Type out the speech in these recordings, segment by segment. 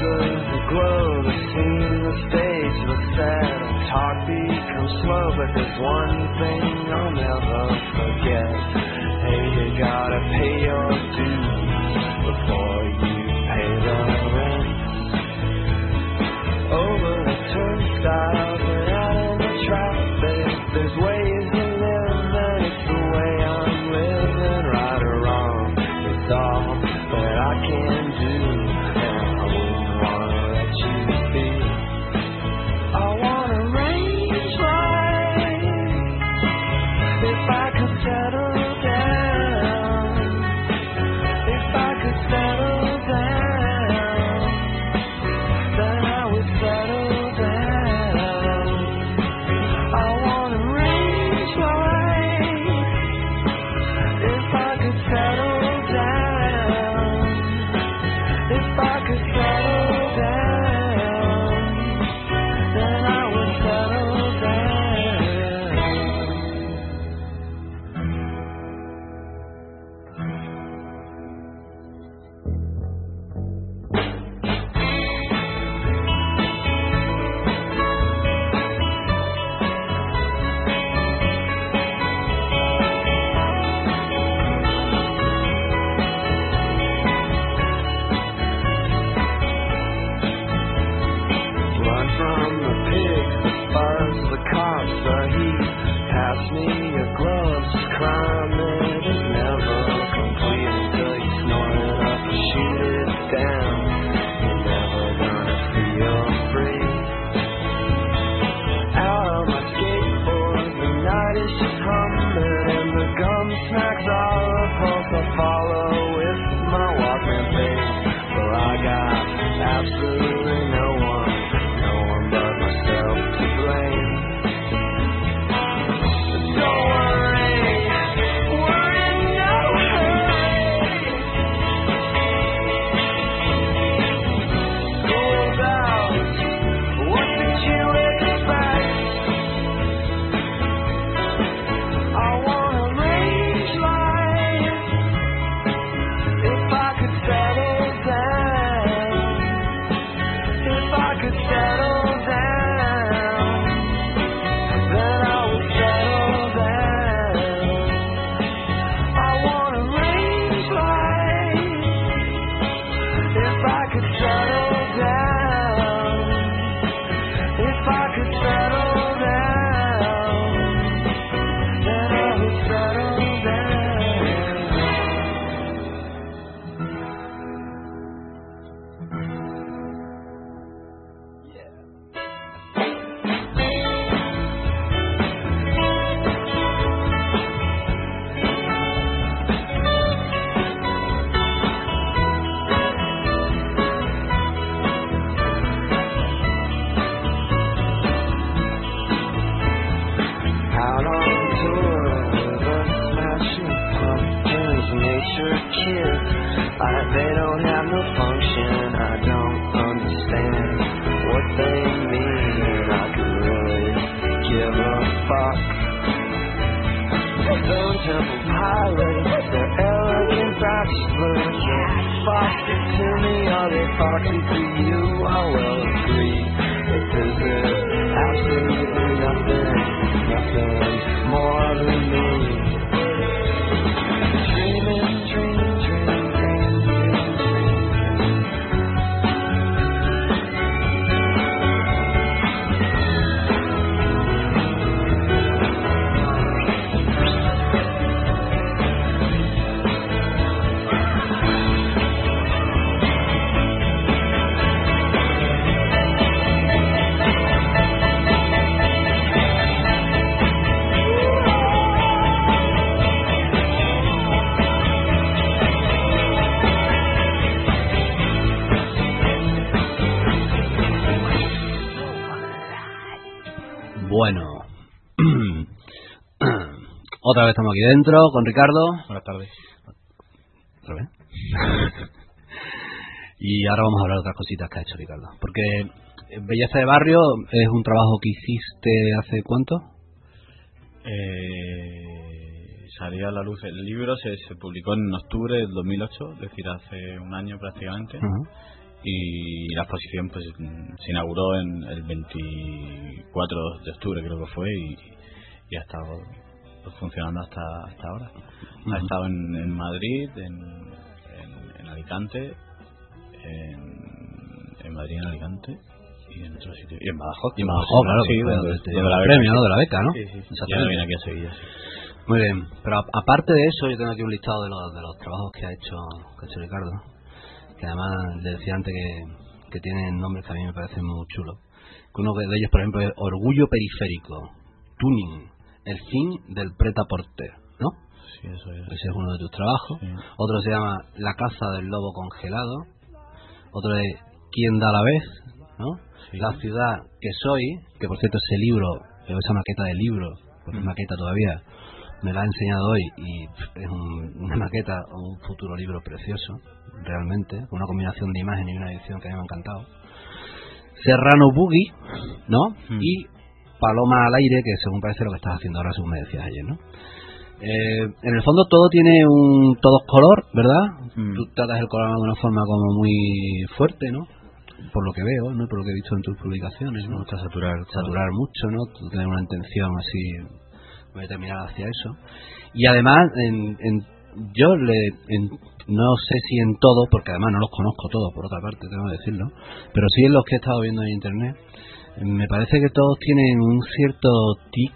under the glow, the scene, the stage looks sad. Talk becomes slow, but there's one thing I'll never forget. Hey, you gotta pay your dues before you pay the rent. Over the turnstiles and out in the traffic, there's ways to live, and it's the way I'm living. Right or wrong, it's all that I can do, and I wouldn't wanna let you be. I wanna range life if I could settle down, if I could settle down, then I would settle down. I wanna range life if I could settle down, if I could settle down, then I would settle down. Run from the pigs, the buzz, the cops, the heat. Pass me your gloves. Crime it is never complete until you snort it up and shoot it down. You're never gonna feel free. Out on my skateboard, the night is just humming, and the gum smacks all the pulse. I follow with my Walkman face, for I got absolutely no one but myself to blame. Don't worry, we're in no hurry. School's out, what did you expect? I wanna range life if I could settle down, if I could settle down, then I would settle down. I wanna range life if I could settle down, if I could settle down, then I would settle down. Out on tour with the Smashing Pumpkins, Nature Kids. They don't have no function. I don't understand what they mean. I could really give a fuck. Stone Temple Pilots, they're arrogant bachelors. Foxy to me, are they foxy to you? I will agree that this is absolutely nothing more than me. Dreaming, dreaming, dreaming, dreaming, Bueno, otra vez estamos aquí dentro con Ricardo. Buenas tardes. ¿Otra vez? Y ahora vamos a hablar de otras cositas que ha hecho Ricardo. Porque Belleza de Barrio es un trabajo que hiciste ¿hace cuánto? Salió a la luz el libro, se publicó en octubre del 2008, es decir, hace un año prácticamente. y la exposición pues se inauguró en el 24 de octubre creo que fue y ha estado pues, funcionando hasta ahora. Ha estado en Madrid, en Alicante, en Madrid, en Alicante y en otro sitio, y en Badajoz. Y en Badajoz, claro, sí, de la premio, ¿no? De la beca, ¿no? Sí. Exactamente. Ya viene aquí a Sevilla, sí. Muy bien, pero aparte de eso, yo tengo aquí un listado de los trabajos que ha hecho Ricardo, que además le decía antes que tienen nombres que a mí me parecen muy chulos. Uno de ellos, por ejemplo, es Orgullo Periférico, Tuning, el fin del Prêt-à-Porter, ¿no? Sí, eso es. Ese es uno de tus trabajos. Sí. Otro se llama La Caza del Lobo Congelado. Otro es ¿Quién da la vez? ¿No? Sí. La Ciudad que Soy, que por cierto ese libro, esa maqueta de libro, porque es maqueta todavía, me la ha enseñado hoy y es una maqueta, un futuro libro precioso, realmente, con una combinación de imagen y una edición que a mí me ha encantado. Serrano Boogie, ¿no? Y Paloma al aire, que según parece lo que estás haciendo ahora, según me decías ayer, ¿no? En el fondo todo tiene todo es color, ¿verdad? Tú tratas el color de una forma como muy fuerte, ¿no? Por lo que veo, ¿no? Por lo que he visto en tus publicaciones, ¿no? Te saturar mucho, ¿no? Tú tienes una intención así determinada hacia eso. Y además, no sé si en todo, porque además no los conozco todos, por otra parte, tengo que decirlo, pero sí en los que he estado viendo en internet, me parece que todos tienen un cierto tic,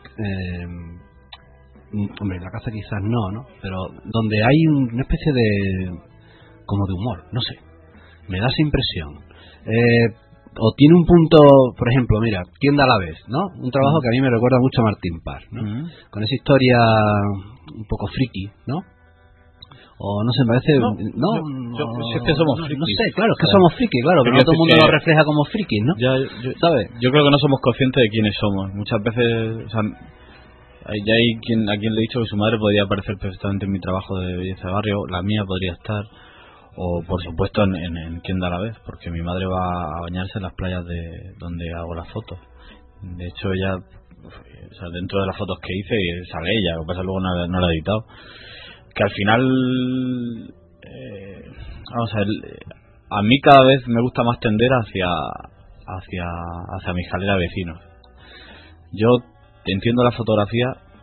hombre, en la casa quizás no, pero donde hay una especie de como de humor, no sé, me da esa impresión. O tiene un punto, por ejemplo, mira, ¿Quién da la vez? ¿No? Un trabajo que a mí me recuerda mucho a Martín Parr, ¿no? Con esa historia un poco friki, ¿no? O no sé, me parece... Es que somos frikis. No sé, claro, es que somos frikis, claro, pero no todo el mundo lo refleja como frikis, ¿no? ¿Sabes? Yo creo que no somos conscientes de quiénes somos. Muchas veces... O sea, ya hay a quien le he dicho que su madre podría aparecer perfectamente en mi trabajo de belleza de barrio, la mía podría estar... O por supuesto en Quién da la vez, porque mi madre va a bañarse en las playas de donde hago las fotos. De hecho ella, o sea, dentro de las fotos que hice sale ella, lo que pasa luego no la he editado. Que al final, vamos a ver, a mí cada vez me gusta más tender hacia mi escalera de vecinos. Yo entiendo la fotografía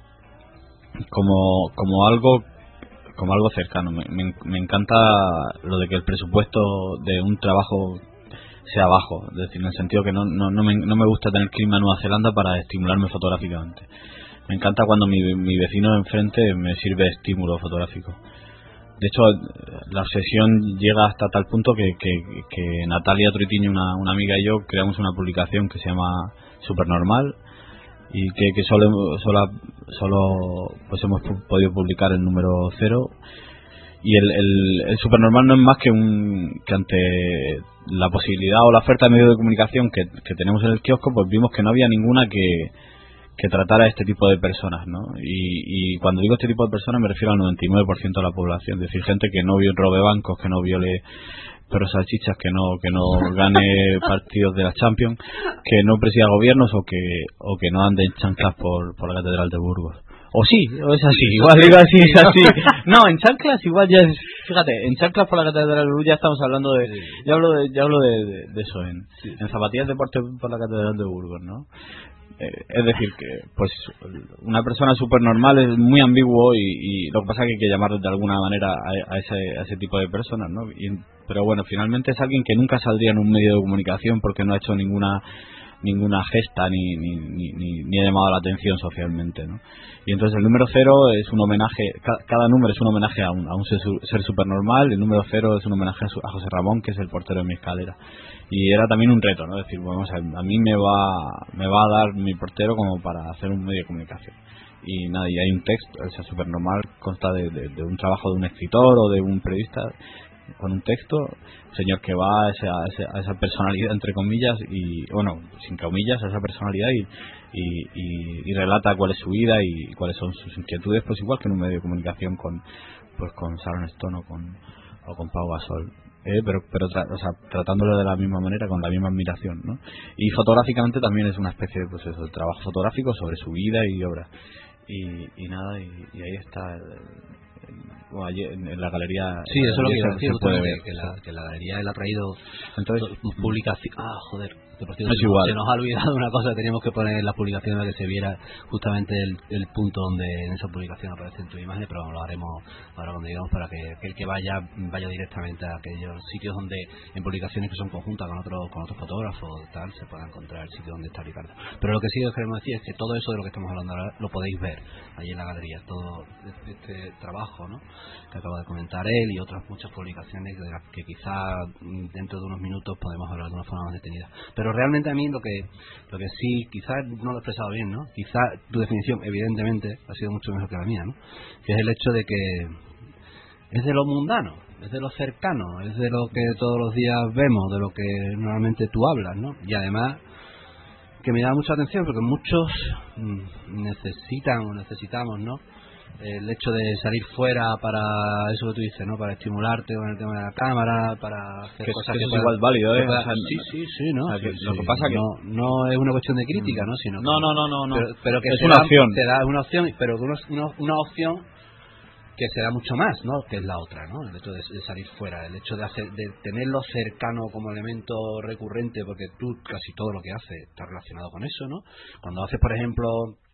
como algo cercano. Me encanta lo de que el presupuesto de un trabajo sea bajo, es decir, en el sentido que no me gusta tener clima en Nueva Zelanda para estimularme fotográficamente. Me encanta cuando mi vecino de enfrente me sirve de estímulo fotográfico. De hecho, la obsesión llega hasta tal punto que Natalia Troitiño, una amiga y yo, creamos una publicación que se llama Supernormal y que solo pues hemos podido publicar el número 0. Y el Supernormal no es más que ante la posibilidad o la oferta de medios de comunicación que tenemos en el kiosco, pues vimos que no había ninguna que tratara a este tipo de personas, ¿no? Y cuando digo este tipo de personas me refiero al 99% de la población, es decir, gente que no robe bancos, que no viole perros salchichas, que no gane partidos de la Champions, que no presida gobiernos o que no ande en chanclas por la Catedral de Burgos. O sí, o es así, igual digo así, es así. No, en chanclas igual ya es, fíjate, en chanclas por la Catedral de Burgos ya estamos hablando de, ya hablo de eso, en zapatillas de deporte por la Catedral de Burgos, ¿no? Es decir, que pues una persona súper normal es muy ambiguo y lo que pasa es que hay que llamar de alguna manera a ese tipo de personas, ¿no? Pero bueno, finalmente es alguien que nunca saldría en un medio de comunicación porque no ha hecho ninguna gesta ni ha llamado la atención socialmente, ¿no? Y entonces el número 0 es un homenaje, cada número es un homenaje a un ser supernormal. El número 0 es un homenaje a José Ramón, que es el portero de mi escalera. Y era también un reto, ¿no? Es decir, bueno, a mí me va a dar mi portero como para hacer un medio de comunicación. Y nada, y hay un texto, el ser supernormal consta de un trabajo de un escritor o de un periodista con un texto, un señor que va a esa personalidad, entre comillas, y bueno, sin comillas, a esa personalidad y relata cuál es su vida y cuáles son sus inquietudes, pues igual que en un medio de comunicación con Sharon Stone o con Pau Gasol, pero o sea, tratándolo de la misma manera, con la misma admiración, ¿no? Y fotográficamente también es una especie de, pues eso, de trabajo fotográfico sobre su vida y obra y nada, y ahí está o ayer en la galería. Sí, eso es lo que iba a decir, se puede ver, que la galería él ha traído entonces publicación. Joder, que por cierto, es igual. se nos ha olvidado una cosa que teníamos que poner en la publicación para que se viera justamente el punto donde en esa publicación aparecen tus imágenes, pero lo haremos ahora cuando digamos, para que el que vaya directamente a aquellos sitios donde en publicaciones que son conjuntas con otros fotógrafos tal, se pueda encontrar el sitio donde está Ricardo. Pero lo que sí os queremos decir es que todo eso de lo que estamos hablando ahora lo podéis ver ahí en la galería, todo este trabajo, ¿no?, que acaba de comentar él, y otras muchas publicaciones de las que quizá dentro de unos minutos podemos hablar de una forma más detenida. Pero realmente a mí lo que sí, quizás no lo he expresado bien, ¿no?, quizá tu definición evidentemente ha sido mucho mejor que la mía, ¿no?, que es el hecho de que es de lo mundano, es de lo cercano, es de lo que todos los días vemos, de lo que normalmente tú hablas, ¿no? Y además que me llama mucha atención porque muchos necesitamos, ¿no?, el hecho de salir fuera para eso que tú dices, ¿no?, para estimularte con el tema de la cámara, para hacer cosas que es igual válido, ¿eh? Sí, ¿no? Lo que pasa que no es una cuestión de crítica, ¿no?, sino no. Pero que es una opción. te da una opción, pero una opción que se da mucho más, ¿no?, que es la otra, ¿no?, el hecho de salir fuera, el hecho de tenerlo cercano como elemento recurrente, porque tú casi todo lo que haces está relacionado con eso, ¿no? Cuando haces, por ejemplo,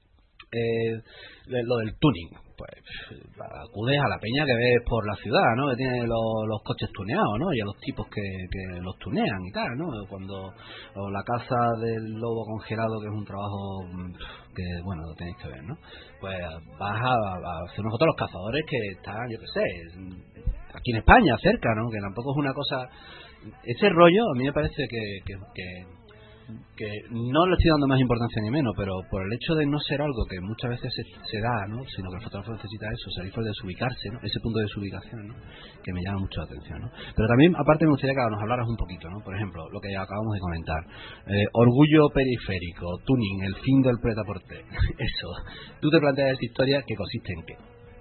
lo del tuning, pues acudes a la peña que ves por la ciudad, ¿no?, que tiene los coches tuneados, ¿no?, y a los tipos que los tunean y tal, ¿no? O la caza del lobo congelado, que es un trabajo que, bueno, lo tenéis que ver, ¿no? Pues vas a hacer una foto a los cazadores que están, yo qué sé, aquí en España, cerca, ¿no?, que tampoco es una cosa... Ese rollo a mí me parece que no le estoy dando más importancia ni menos, pero por el hecho de no ser algo que muchas veces se da, ¿no?, sino que el fotógrafo necesita eso, salir fuera de desubicarse, ¿no?, ese punto de desubicación, ¿no?, que me llama mucho la atención, ¿no? Pero también, aparte, me gustaría que nos hablaras un poquito, ¿no?, por ejemplo, lo que ya acabamos de comentar, orgullo periférico, tuning, el fin del prêt-à-porter. Eso, tú te planteas esa historia, que consiste en qué.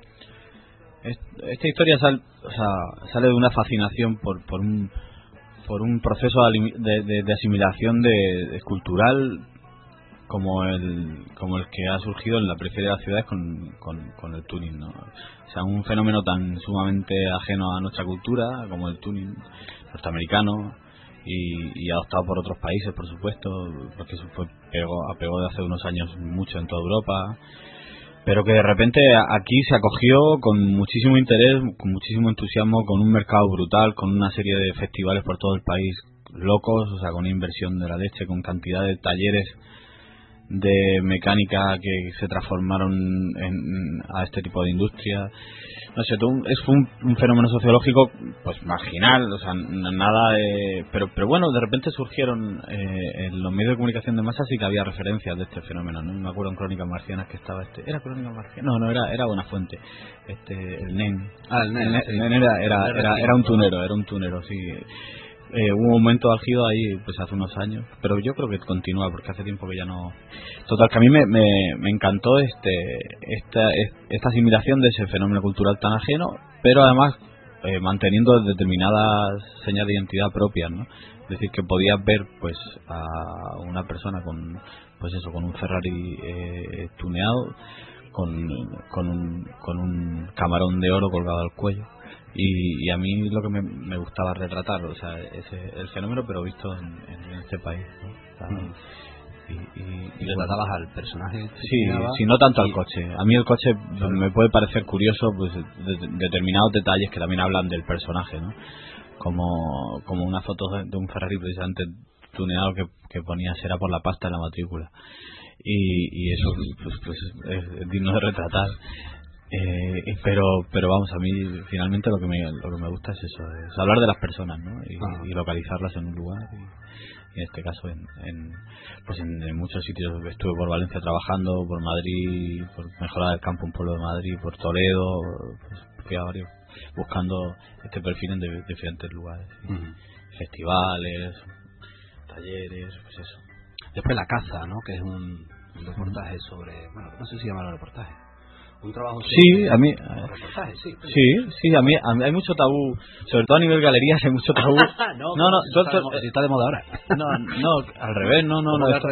Esta historia sale de una fascinación por un proceso de asimilación cultural como el que ha surgido en la periferia de las ciudades con el tuning, ¿no? O sea, un fenómeno tan sumamente ajeno a nuestra cultura como el tuning norteamericano y adoptado por otros países, por supuesto, porque eso apegó de hace unos años mucho en toda Europa, pero que de repente aquí se acogió con muchísimo interés, con muchísimo entusiasmo, con un mercado brutal, con una serie de festivales por todo el país locos, o sea, con una inversión de la leche, con cantidad de talleres de mecánica que se transformaron a este tipo de industria. No sé, fue un fenómeno sociológico pues marginal, o sea, nada pero bueno, de repente surgieron en los medios de comunicación de masa, sí que había referencias de este fenómeno, ¿no? Me acuerdo en Crónicas Marcianas que estaba ¿era Crónicas Marcianas? No, era Buenafuente, el NEN. El NEN era un tunero, sí. Hubo un momento álgido ahí pues hace unos años, pero yo creo que continúa porque hace tiempo que ya no. Total, que a mí me encantó esta asimilación de ese fenómeno cultural tan ajeno, pero además manteniendo determinadas señas de identidad propias, ¿no? Es decir, que podías ver pues a una persona con un Ferrari tuneado, con un camarón de oro colgado al cuello. Y a mí lo que me gustaba retratar, o sea, el fenómeno, pero visto en este país, ¿no? O sea, y retratabas al personaje. Sí, no tanto al coche. A mí el coche me puede parecer curioso, pues determinados detalles que también hablan del personaje, ¿no? Como una foto de un Ferrari precisamente tuneado que ponía será por la pasta en la matrícula. Y eso pues es digno de retratar. Pero vamos, a mí finalmente lo que me gusta es eso, es hablar de las personas, ¿no? Y localizarlas en un lugar, y en este caso en muchos sitios. Estuve por Valencia trabajando, por Madrid, por Mejorada del Campo, un pueblo de Madrid, por Toledo, pues fui a varios buscando este perfil en diferentes lugares, festivales, talleres, pues eso. Después La Caza, ¿no?, que es un reportaje sobre, bueno, no sé si llamarlo reportaje, Un trabajo Sí, a mí... reportaje, sí. Sí, a mí hay mucho tabú, sobre todo a nivel galerías hay mucho tabú. Si está de moda ahora. No, al revés, no.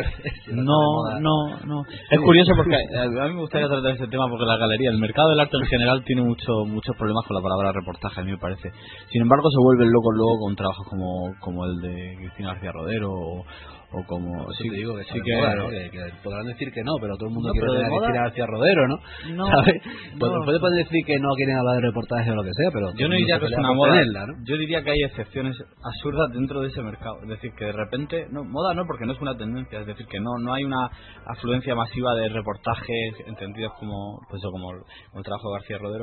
Es curioso porque a mí me gustaría tratar ese tema porque la galería, el mercado del arte en general tiene muchos problemas con la palabra reportaje, a mí me parece. Sin embargo, se vuelven locos luego con trabajos como el de Cristina García Rodero o como sí, te digo que sí que, moda, ¿no? que podrán decir que no, pero todo el mundo quiere tener que tirar hacia Rodero, ¿no? ¿Sabes? Puede decir que no quieren hablar de reportaje o lo que sea, pero yo no diría que es una moda, ¿no? Yo diría que hay excepciones absurdas dentro de ese mercado, es decir, que de repente moda no, porque no es una tendencia, es decir, que no hay una afluencia masiva de reportajes entendidos como el trabajo de García Rodero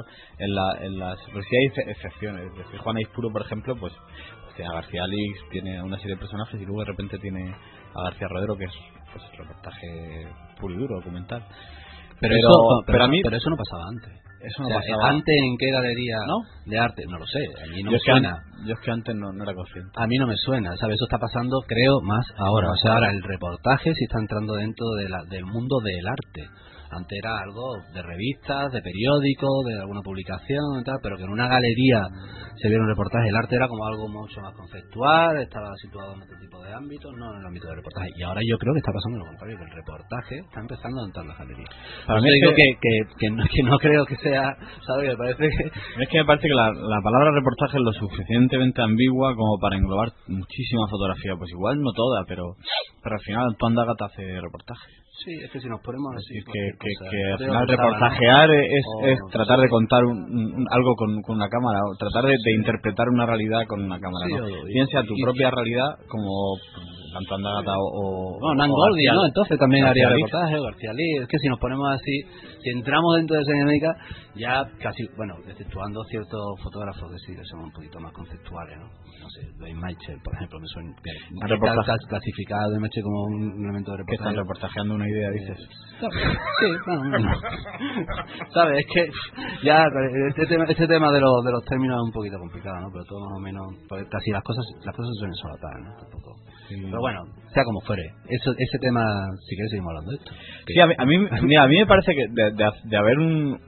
pero sí hay excepciones, es decir, Juana Ispuro, por ejemplo, pues García Alix tiene una serie de personajes y luego de repente tiene a García Rodero, que es reportaje puro y duro, documental. Pero eso no pasaba antes. Eso no pasaba. ¿Antes en qué galería de arte? No lo sé, a mí no me suena. Yo es que antes no era consciente. A mí no me suena, ¿sabes? Eso está pasando, creo, más ahora. O sea, ahora el reportaje sí está entrando dentro del mundo del arte. Antes era algo de revistas, de periódicos, de alguna publicación y tal, pero que en una galería se viera un reportaje. El arte era como algo mucho más conceptual, estaba situado en este tipo de ámbitos, no en el ámbito del reportaje. Y ahora yo creo que está pasando lo contrario, que el reportaje está empezando a entrar en las galerías. Para mí digo que no creo que sea, ¿sabes? Me parece que... Es que me parece que la palabra reportaje es lo suficientemente ambigua como para englobar muchísima fotografía. Pues igual no toda, pero al final Antoine Dagat hace reportaje. Sí, es que si nos ponemos así... Que al final reportajear es tratar de contar algo con una cámara, o tratar de interpretar una realidad con una cámara, ¿no? Piensa tu propia realidad como Antoine Dagat o Nan Goldie, ¿no? Entonces también haría reportaje, García Lee. Es que si nos ponemos así, si entramos dentro de esa dinámica, ya casi, bueno, exceptuando ciertos fotógrafos que sí que son un poquito más conceptuales, ¿no? No sé, Dave Mitchell, por ejemplo, me suena clasificado de Mitchell como un elemento de reportaje. ¿Qué están reportajeando una idea, dices? Sí, bueno. ¿Sabes? Es que ya este tema de los términos es un poquito complicado, ¿no? Pero todo más o menos, pues casi las cosas se suelen solapar, ¿no? Tampoco. Sí. Pero bueno, sea como fuere, ese tema, si queréis seguimos hablando de esto. Sí, a mí me parece que de haber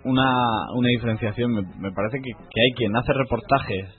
una diferenciación, me parece que hay quien hace reportajes,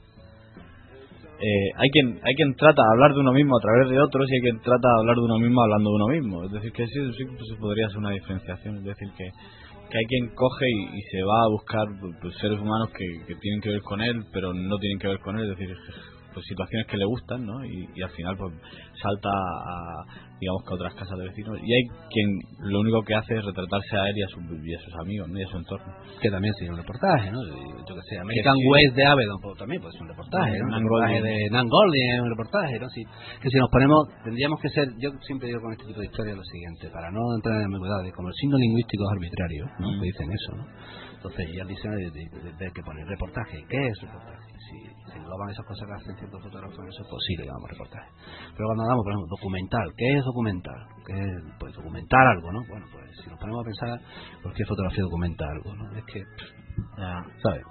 hay quien trata de hablar de uno mismo a través de otros y hay quien trata de hablar de uno mismo hablando de uno mismo. Es decir, que sí pues podría ser una diferenciación, es decir, que hay quien coge y se va a buscar pues, seres humanos que tienen que ver con él, pero no tienen que ver con él, es decir, pues situaciones que le gustan, ¿no? Y al final pues salta a, digamos, que a otras casas de vecinos, y hay quien lo único que hace es retratarse a él y a sus amigos, ¿no? Y a su entorno, que también sería un reportaje, ¿no? Yo que sé, American West de Avedon pues, también pues, es un reportaje, ¿no? Un reportaje de Nan Goldie es un reportaje, ¿no? Que si nos ponemos, tendríamos que ser, yo siempre digo con este tipo de historia lo siguiente, para no entrar en ambigüedades, como el signo lingüístico es arbitrario, ¿no? Que dicen eso, ¿no? Entonces ya dicen de que poner reportaje. ¿Qué es reportaje? Si engloban esas cosas que hacen ciertos fotógrafos, eso es posible, llamamos reportaje. Pero cuando hablamos, por ejemplo, documental, ¿qué es documental? ¿Qué es, pues documentar algo, ¿no? Bueno, pues si nos ponemos a pensar, ¿por qué fotografía documenta algo, no? Es que, ¿sabes?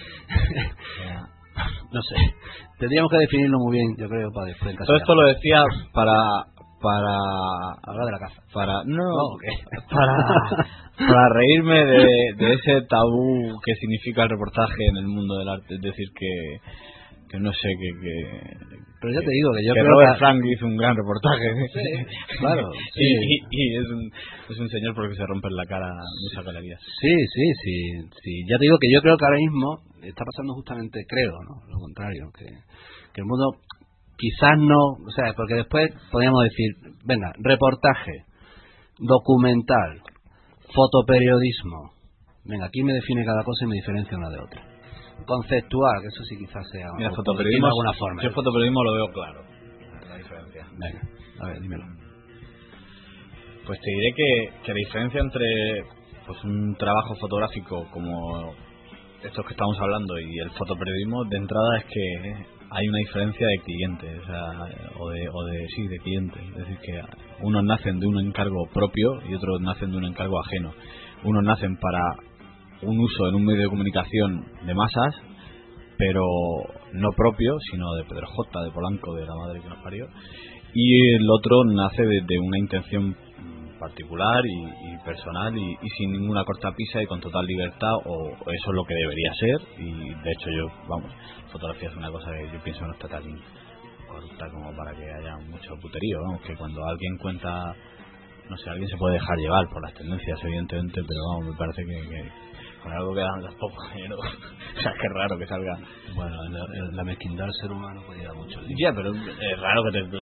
No sé. Tendríamos que definirlo muy bien, yo creo, para después. Todo esto lo decía para hablar de la caza. Para reírme de ese tabú que significa el reportaje en el mundo del arte, es decir, que no sé, pero ya te digo que yo creo Robert que Frank hizo un gran reportaje. Sí, claro. Sí. Y es un señor porque se rompe en la cara muchas galerías. Sí. Ya te digo que yo creo que ahora mismo está pasando justamente, creo, ¿no? Lo contrario, que el mundo quizás no, o sea, porque después podríamos decir, venga, reportaje, documental, fotoperiodismo. Venga, aquí me define cada cosa y me diferencia una de otra. Conceptual, que eso sí quizás sea. Mira, fotoperiodismo, de alguna forma. Yo fotoperiodismo lo veo claro, la diferencia. Venga, a ver, dímelo. Pues te diré que la diferencia entre pues un trabajo fotográfico como estos que estamos hablando y el fotoperiodismo de entrada es que hay una diferencia de clientes, o de clientes, es decir, que unos nacen de un encargo propio y otros nacen de un encargo ajeno. Unos nacen para un uso en un medio de comunicación de masas, pero no propio, sino de Pedro J, de Polanco, de la madre que nos parió, y el otro nace de una intención particular y personal y sin ninguna cortapisa y con total libertad, o eso es lo que debería ser. Y de hecho fotografía es una cosa que yo pienso que no está tan corrupta como para que haya mucho puterío, vamos, que cuando alguien cuenta, no sé, alguien se puede dejar llevar por las tendencias evidentemente, pero vamos, me parece que con algo que dan tampoco, o sea, que raro que salga. Bueno, la mezquindad del ser humano podría dar mucho. Ya, pero es raro que te